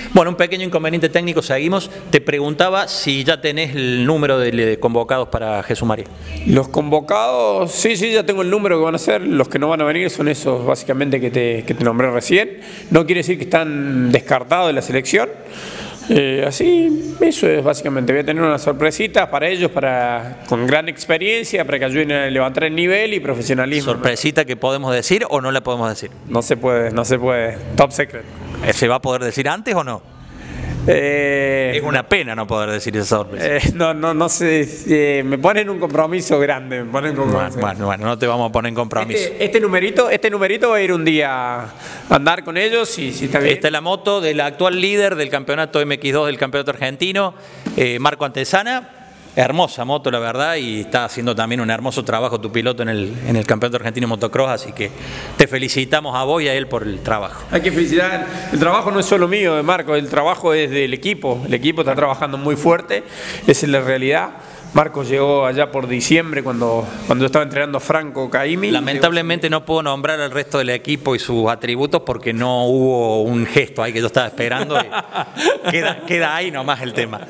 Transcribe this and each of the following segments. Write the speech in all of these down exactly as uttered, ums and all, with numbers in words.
Bueno, un pequeño inconveniente técnico, seguimos. Te preguntaba si ya tenés el número de convocados para Jesús María. Los convocados, sí, sí, ya tengo el número que van a ser. Los que no van a venir son esos básicamente que te, que te nombré recién. No quiere decir que están descartados de la selección. Eh, así, eso es básicamente. Voy a tener una sorpresita para ellos, para con gran experiencia, para que ayuden a levantar el nivel y profesionalismo. ¿Sorpresita que podemos decir o no la podemos decir? No se puede, no se puede. Top secret. ¿Se va a poder decir antes o no? Eh, es una pena no poder decir esa sorpresa. Eh, no, no, no sé. Eh, me ponen un compromiso grande. Me ponen un compromiso. Bueno, bueno, bueno, no te vamos a poner en compromiso. Este, este numerito, este numerito va a ir un día a andar con ellos y si está bien. Esta es la moto del actual líder del campeonato M X dos del campeonato argentino, eh, Marco Antesana. Hermosa moto, la verdad, y está haciendo también un hermoso trabajo tu piloto en el, en el campeonato argentino de motocross, así que te felicitamos a vos y a él por el trabajo. Hay que felicitar. El trabajo no es solo mío, de Marco, el trabajo es del equipo. El equipo está trabajando muy fuerte, esa es la realidad. Marco llegó allá por diciembre cuando, cuando estaba entrenando a Franco Caimi. Lamentablemente no puedo nombrar al resto del equipo y sus atributos porque no hubo un gesto ahí que yo estaba esperando. Y queda, queda ahí nomás el tema.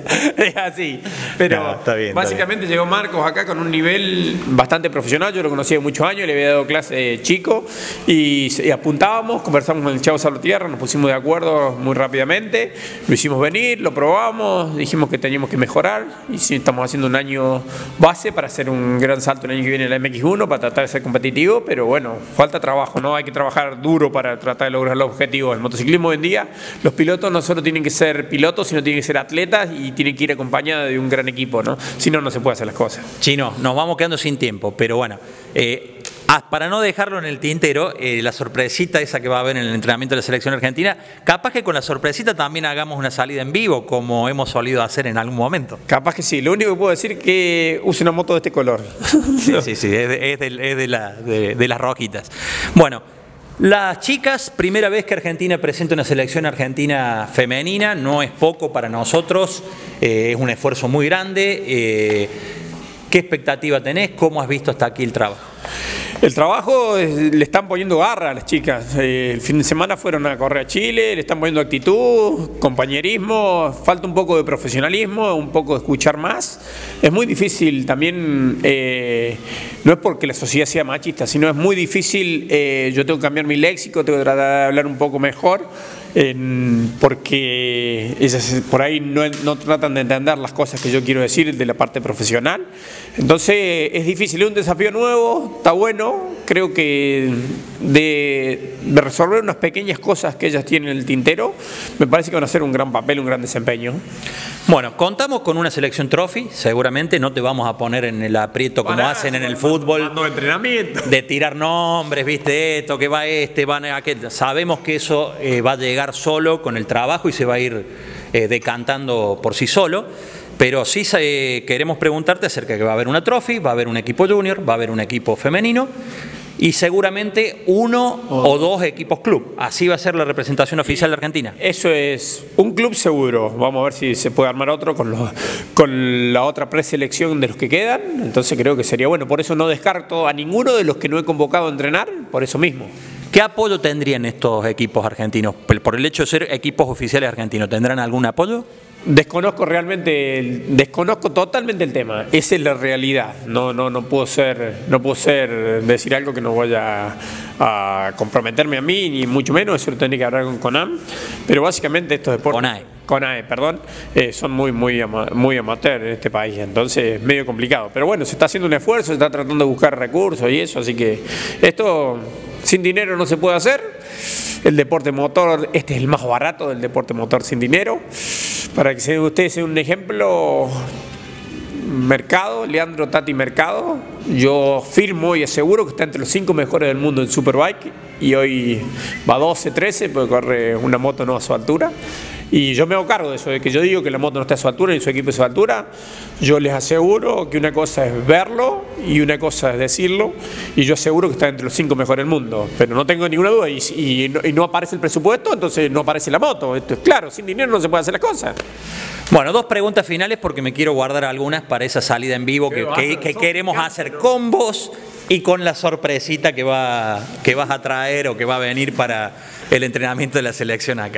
Es así. Pero no, está bien, básicamente está bien. Llegó Marcos acá con un nivel bastante profesional. Yo lo conocía de muchos años, le había dado clase chico y, y apuntábamos, conversamos con el Chavo Salvatierra, nos pusimos de acuerdo muy rápidamente. Lo hicimos venir, lo probamos, dijimos que teníamos que mejorar y sí, estamos haciendo un año base para hacer un gran salto el año que viene en la M X uno, para tratar de ser competitivo, pero bueno, falta trabajo, ¿no? Hay que trabajar duro para tratar de lograr los objetivos. El motociclismo hoy en día, los pilotos no solo tienen que ser pilotos, sino tienen que ser atletas y tienen que ir acompañados de un gran equipo, ¿no? Si no, no se puede hacer las cosas. Chino, nos vamos quedando sin tiempo, pero bueno, eh, para no dejarlo en el tintero, eh, la sorpresita esa que va a haber en el entrenamiento de la selección argentina, capaz que con la sorpresita también hagamos una salida en vivo, como hemos solido hacer en algún momento. Capaz que sí, lo único que puedo decir es que use una moto de este color. Sí, sí, sí, es de, es de, es de, la, de, de las rojitas. Bueno, las chicas, primera vez que Argentina presenta una selección argentina femenina, no es poco para nosotros, eh, es un esfuerzo muy grande. Eh, ¿Qué expectativa tenés? ¿Cómo has visto hasta aquí el trabajo? El trabajo es, le están poniendo garra a las chicas. Eh, el fin de semana fueron a correr a Chile, le están poniendo actitud, compañerismo, falta un poco de profesionalismo, un poco de escuchar más. Es muy difícil también, eh, no es porque la sociedad sea machista, sino es muy difícil, eh, yo tengo que cambiar mi léxico, tengo que tratar de hablar un poco mejor. En, porque ellas por ahí no, no tratan de entender las cosas que yo quiero decir de la parte profesional. Entonces es difícil, es un desafío nuevo, está bueno, creo que de, de resolver unas pequeñas cosas que ellas tienen en el tintero, me parece que van a hacer un gran papel, un gran desempeño. Bueno, contamos con una selección trophy, seguramente no te vamos a poner en el aprieto como Para, hacen en el fútbol, no, entrenamiento. de tirar nombres, viste esto, que va este, va aquel. Sabemos que eso eh, va a llegar solo con el trabajo y se va a ir eh, decantando por sí solo, pero sí eh, queremos preguntarte acerca de que va a haber una trophy, va a haber un equipo junior, va a haber un equipo femenino y seguramente uno oh. o dos equipos club. Así va a ser la representación oficial de Argentina. Eso es un club seguro. Vamos a ver si se puede armar otro con, los, con la otra preselección de los que quedan. Entonces creo que sería bueno. Por eso no descarto a ninguno de los que no he convocado a entrenar, por eso mismo. ¿Qué apoyo tendrían estos equipos argentinos? Por el hecho de ser equipos oficiales argentinos, ¿tendrán algún apoyo? Desconozco realmente, desconozco totalmente el tema. Esa es la realidad. No, no, no puedo ser, no puedo ser decir algo que no vaya a, a comprometerme a mí, ni mucho menos. Eso lo tendría que hablar con CONAM. Pero básicamente estos deportes. CONAE. CONAE, perdón, eh, son muy, muy, ama, muy amateur en este país, entonces es medio complicado. Pero bueno, se está haciendo un esfuerzo, se está tratando de buscar recursos y eso, así que esto sin dinero no se puede hacer. El deporte motor, este es el más barato del deporte motor sin dinero. Para que ustedes sean un ejemplo, Mercado, Leandro Tati Mercado, yo firmo y aseguro que está entre los cinco mejores del mundo en Superbike y hoy va doce, trece porque corre una moto no a su altura. Y yo me hago cargo de eso, de que yo digo que la moto no está a su altura y su equipo a su altura. Yo les aseguro que una cosa es verlo y una cosa es decirlo. Y yo aseguro que está entre los cinco mejores del mundo. Pero no tengo ninguna duda. Y, y, no, y no aparece el presupuesto, entonces no aparece la moto. Esto es claro, sin dinero no se puede hacer las cosas. Bueno, dos preguntas finales porque me quiero guardar algunas para esa salida en vivo que, que, que queremos hacer con vos y con la sorpresita que, va, que vas a traer o que va a venir para el entrenamiento de la selección acá.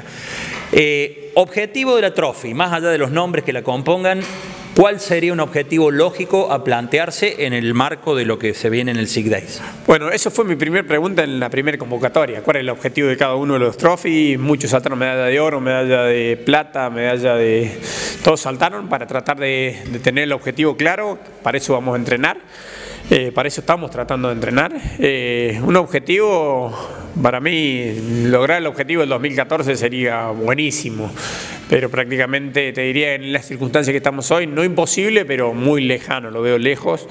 Eh, objetivo de la Trophy, más allá de los nombres que la compongan, ¿cuál sería un objetivo lógico a plantearse en el marco de lo que se viene en el SIG Days? Bueno, eso fue mi primera pregunta en la primera convocatoria. ¿Cuál es el objetivo de cada uno de los trophy? Muchos saltaron medalla de oro, medalla de plata, medalla de... Todos saltaron para tratar de, de tener el objetivo claro. Para eso vamos a entrenar. Eh, para eso estamos tratando de entrenar. Eh, un objetivo, para mí, lograr el objetivo del dos mil catorce sería buenísimo, pero prácticamente te diría en las circunstancias que estamos hoy, no imposible, pero muy lejano, lo veo lejos.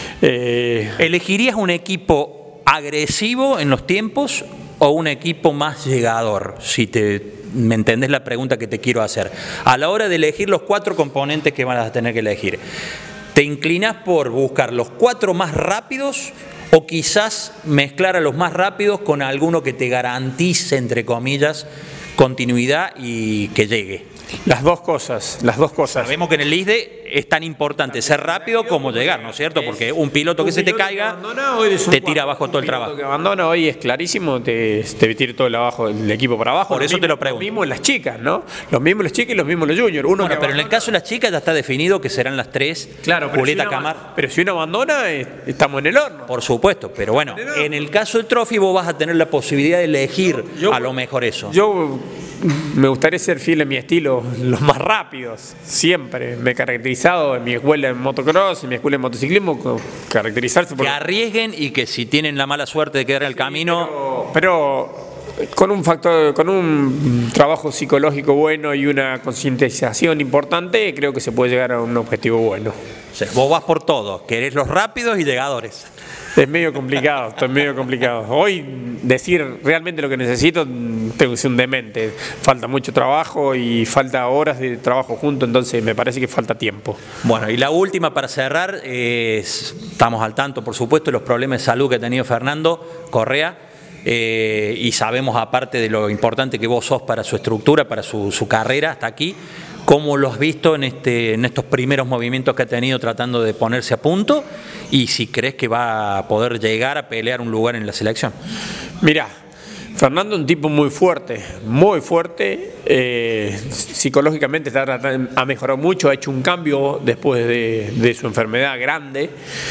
Eh, ¿Elegirías un equipo agresivo en los tiempos o un equipo más llegador? Si te, me entendés la pregunta que te quiero hacer. A la hora de elegir los cuatro componentes que vas a tener que elegir, ¿te inclinas por buscar los cuatro más rápidos o quizás mezclar a los más rápidos con alguno que te garantice, entre comillas, continuidad y que llegue? Las dos cosas, las dos cosas. Sabemos que en el I S D E es tan importante ser rápido como llegar, ¿no es cierto? Porque un piloto que se te caiga te tira abajo todo el trabajo. Un piloto que abandona hoy es clarísimo, te, te tira todo el, abajo, el equipo para abajo. Por eso te lo pregunto. Lo mismo las chicas, ¿no? Los mismos las chicas y los mismos los juniors. Uno bueno, pero en el caso de las chicas ya está definido que serán las tres. Claro, pero Julieta si una, Camar. Pero si uno abandona, estamos en el horno. Por supuesto, pero bueno, en el caso del Trophy vos vas a tener la posibilidad de elegir yo, yo, a lo mejor eso. Yo me gustaría ser fiel a mi estilo, los más rápidos, siempre. Me he caracterizado en mi escuela en motocross, en mi escuela en motociclismo, caracterizarse por... Que arriesguen y que si tienen la mala suerte de quedar en el camino... Pero, pero con un factor, con un trabajo psicológico bueno y una concientización importante, creo que se puede llegar a un objetivo bueno. O sea, vos vas por todo, querés los rápidos y llegadores. Es medio complicado, esto es medio complicado. Hoy decir realmente lo que necesito, tengo que ser un demente. Falta mucho trabajo y falta horas de trabajo juntos, entonces me parece que falta tiempo. Bueno, y la última para cerrar, eh, estamos al tanto, por supuesto, de los problemas de salud que ha tenido Fernando Correa. Eh, y sabemos, aparte de lo importante que vos sos para su estructura, para su, su carrera hasta aquí, ¿cómo lo has visto en, este, en estos primeros movimientos que ha tenido tratando de ponerse a punto? Y si crees que va a poder llegar a pelear un lugar en la selección. Mirá, Fernando es un tipo muy fuerte, muy fuerte, eh, psicológicamente está, ha mejorado mucho, ha hecho un cambio después de, de su enfermedad grande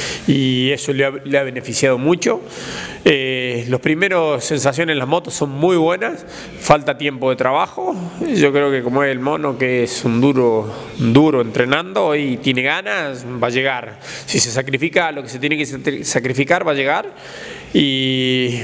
y eso le ha, le ha beneficiado mucho. Eh, los primeros sensaciones en las motos son muy buenas, falta tiempo de trabajo. Yo creo que como es el mono, que es un duro, duro entrenando y tiene ganas, va a llegar. Si se sacrifica lo que se tiene que sacrificar, va a llegar y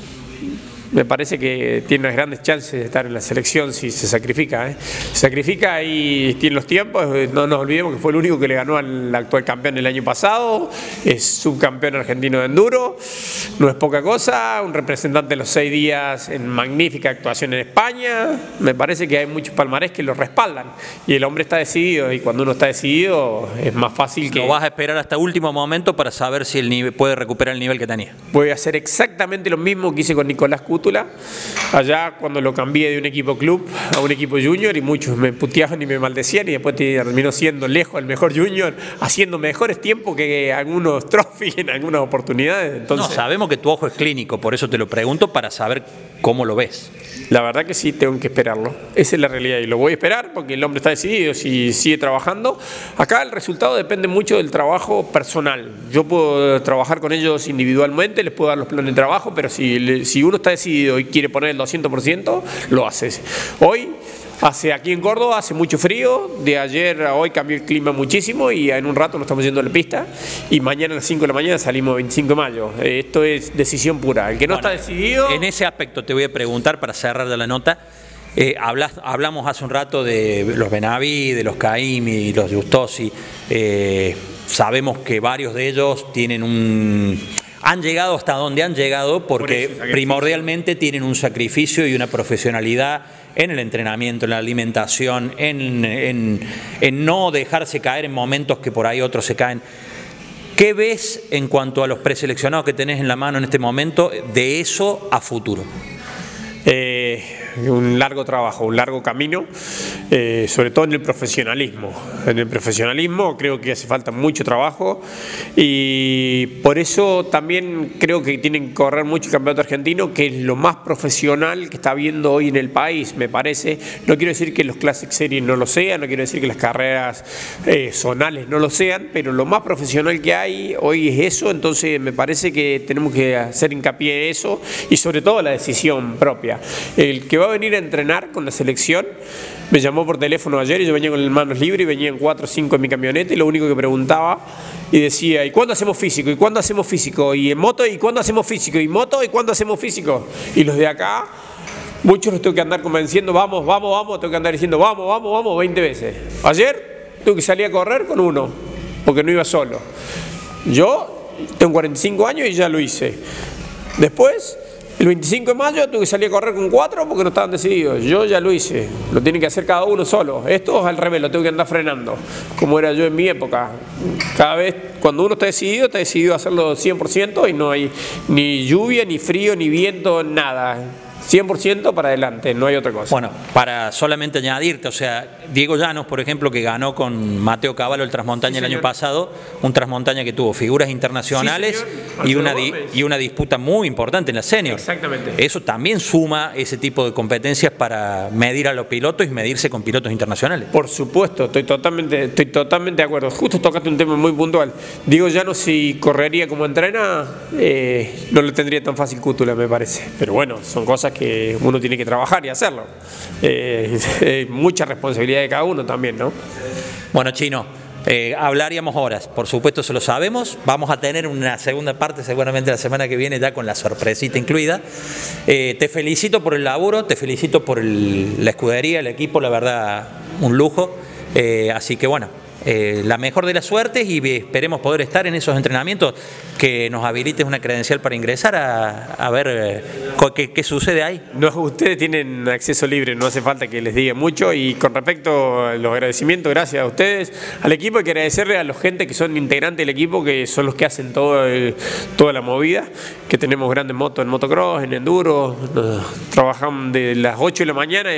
me parece que tiene unas grandes chances de estar en la selección si se sacrifica. ¿eh? Se sacrifica y tiene los tiempos. No nos olvidemos que fue el único que le ganó al actual campeón el año pasado. Es subcampeón argentino de enduro. No es poca cosa. Un representante de los seis días en magnífica actuación en España. Me parece que hay muchos palmarés que lo respaldan. Y el hombre está decidido. Y cuando uno está decidido es más fácil que... No vas a esperar hasta último momento para saber si el nivel, puede recuperar el nivel que tenía. Voy a hacer exactamente lo mismo que hice con Nicolás Cútula. Allá cuando lo cambié de un equipo club a un equipo junior y muchos me puteaban y me maldecían y después terminó siendo lejos el mejor junior, haciendo mejores tiempos que algunos trophy en algunas oportunidades. Entonces, no, sabemos que tu ojo es clínico, por eso te lo pregunto para saber cómo lo ves. La verdad que sí, tengo que esperarlo. Esa es la realidad y lo voy a esperar porque el hombre está decidido, si sigue trabajando. Acá el resultado depende mucho del trabajo personal. Yo puedo trabajar con ellos individualmente, les puedo dar los planes de trabajo, pero si, si uno está decidido y quiere poner el doscientos por ciento, lo hace. Hoy, hace aquí en Córdoba, hace mucho frío, de ayer a hoy cambió el clima muchísimo y en un rato nos estamos yendo a la pista y mañana a las cinco de la mañana salimos veinticinco de mayo. Esto es decisión pura. El que no bueno, está decidido... En ese aspecto te voy a preguntar para cerrar de la nota. Eh, hablas, hablamos hace un rato de los Benaví, de los Caimi, los Justosi. Eh, sabemos que varios de ellos tienen un... han llegado hasta donde han llegado porque Por primordialmente tienen un sacrificio y una profesionalidad en el entrenamiento, en la alimentación, en, en, en no dejarse caer en momentos que por ahí otros se caen. ¿Qué ves en cuanto a los preseleccionados que tenés en la mano en este momento de eso a futuro? Eh... un largo trabajo, un largo camino, eh, sobre todo en el profesionalismo. En el profesionalismo creo que hace falta mucho trabajo y por eso también creo que tienen que correr mucho el campeonato argentino, que es lo más profesional que está habiendo hoy en el país, me parece. No quiero decir que los Classic Series no lo sean, no quiero decir que las carreras eh, zonales no lo sean, pero lo más profesional que hay hoy es eso, entonces me parece que tenemos que hacer hincapié en eso y sobre todo la decisión propia. El que va a venir a entrenar con la selección me llamó por teléfono ayer y yo venía con las manos libres y venían cuatro o cinco en mi camioneta y lo único que preguntaba y decía, ¿y cuándo hacemos físico? ¿Y cuándo hacemos físico? ¿Y en moto? ¿Y cuándo hacemos físico? ¿Y moto? ¿Y cuándo hacemos físico? Y los de acá, muchos los tengo que andar convenciendo, vamos, vamos, vamos, tengo que andar diciendo, vamos, vamos, vamos, veinte veces. Ayer tuve que salir a correr con uno, porque no iba solo. Yo tengo cuarenta y cinco años y ya lo hice. Después, el veinticinco de mayo tuve que salir a correr con cuatro porque no estaban decididos. Yo ya lo hice. Lo tiene que hacer cada uno solo. Esto es al revés, lo tengo que andar frenando. Como era yo en mi época. Cada vez, cuando uno está decidido, está decidido a hacerlo cien por ciento y no hay ni lluvia, ni frío, ni viento, nada. cien por ciento para adelante, no hay otra cosa. Bueno, para solamente añadirte, o sea, Diego Llanos, por ejemplo, que ganó con Mateo Cavallo el Transmontaña sí, el año pasado, un Transmontaña que tuvo figuras internacionales sí, y, una di y una disputa muy importante en la senior. Exactamente. Eso también suma ese tipo de competencias para medir a los pilotos y medirse con pilotos internacionales. Por supuesto, estoy totalmente, estoy totalmente de acuerdo. Justo tocaste un tema muy puntual. Diego Llanos, si correría como entrena, eh, no le tendría tan fácil cútula, me parece. Pero bueno, son cosas que uno tiene que trabajar y hacerlo. Eh, eh, mucha responsabilidad de cada uno también, ¿no? Bueno, Chino, eh, hablaríamos horas, por supuesto se lo sabemos. Vamos a tener una segunda parte seguramente la semana que viene ya con la sorpresita incluida. Eh, te felicito por el laburo, te felicito por el, la escudería, el equipo, la verdad, un lujo. Eh, así que bueno, Eh, la mejor de las suertes y esperemos poder estar en esos entrenamientos, que nos habilites una credencial para ingresar a, a ver eh, qué, qué sucede ahí. No, ustedes tienen acceso libre, no hace falta que les diga mucho. Y con respecto a los agradecimientos, gracias a ustedes, al equipo, hay que agradecerle a la gente que son integrantes del equipo, que son los que hacen todo el, toda la movida, que tenemos grandes motos en motocross, en enduro, trabajamos de las ocho de la mañana